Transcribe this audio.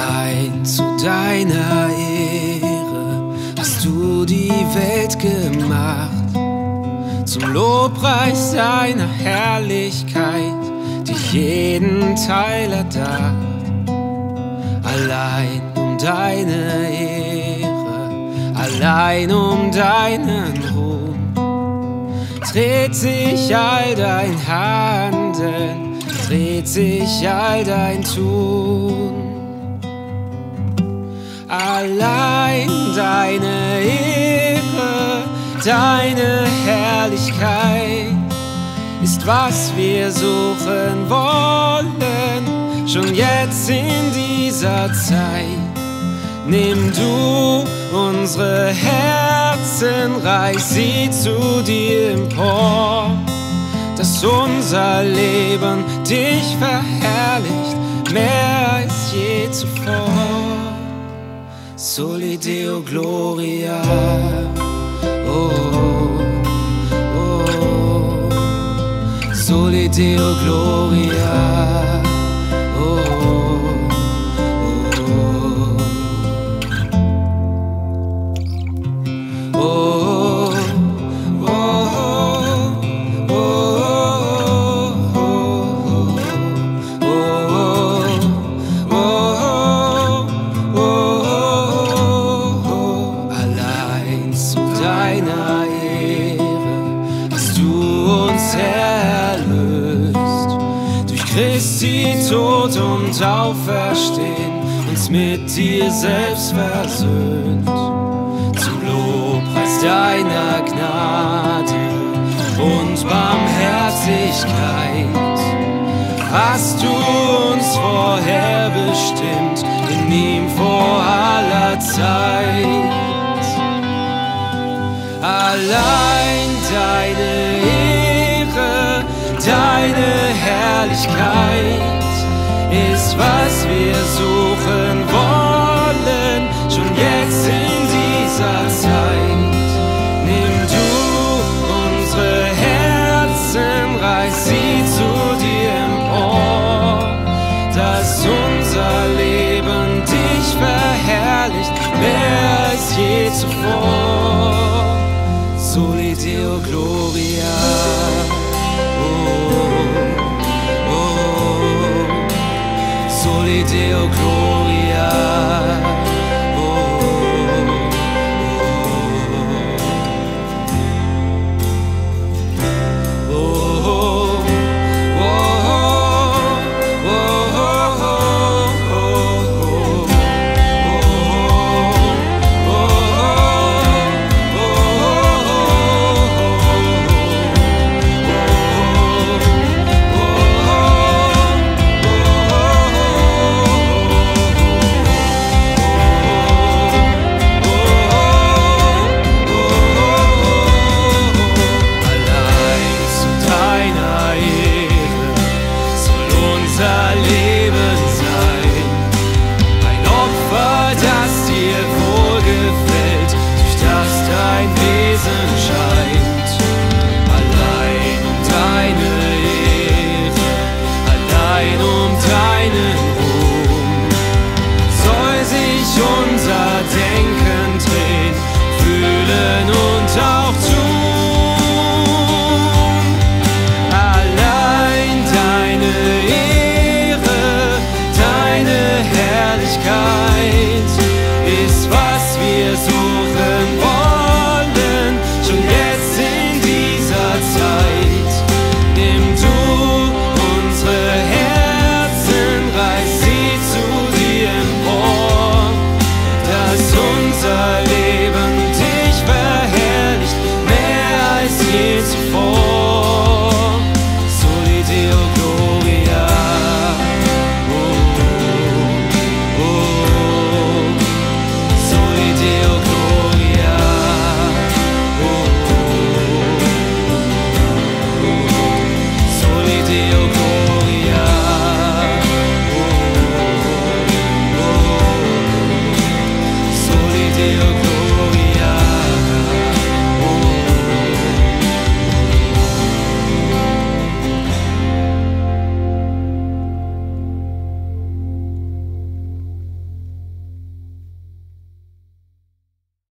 Allein zu deiner Ehre hast du die Welt gemacht. Zum Lobpreis deiner Herrlichkeit, die jeden Teil erdacht. Allein um deine Ehre, allein um deinen Ruhm, dreht sich all dein Handeln, dreht sich all dein Tun. Allein deine Ehre, deine Herrlichkeit ist, was wir suchen wollen, schon jetzt in dieser Zeit. Nimm du unsere Herzen, reiß sie zu dir empor, dass unser Leben dich verherrlicht, mehr als je zuvor. Soli Deo Gloria, oh, oh, oh. Soli Deo Gloria, oh, oh, oh, Christi Tod und Auferstehen, uns mit dir selbst versöhnt. Zum Lobpreis deiner Gnade und Barmherzigkeit hast du uns vorherbestimmt, in ihm vor aller Zeit. Allein deine Ehre, deine Herrlichkeit ist, was wir suchen wollen, schon jetzt in dieser Zeit. Nimm du unsere Herzen, reiß sie zu dir empor, dass unser Leben dich verherrlicht, mehr als je zuvor. Soli Deo Gloria, Soli Deo Gloria, oh, oh, oh, Herrlichkeit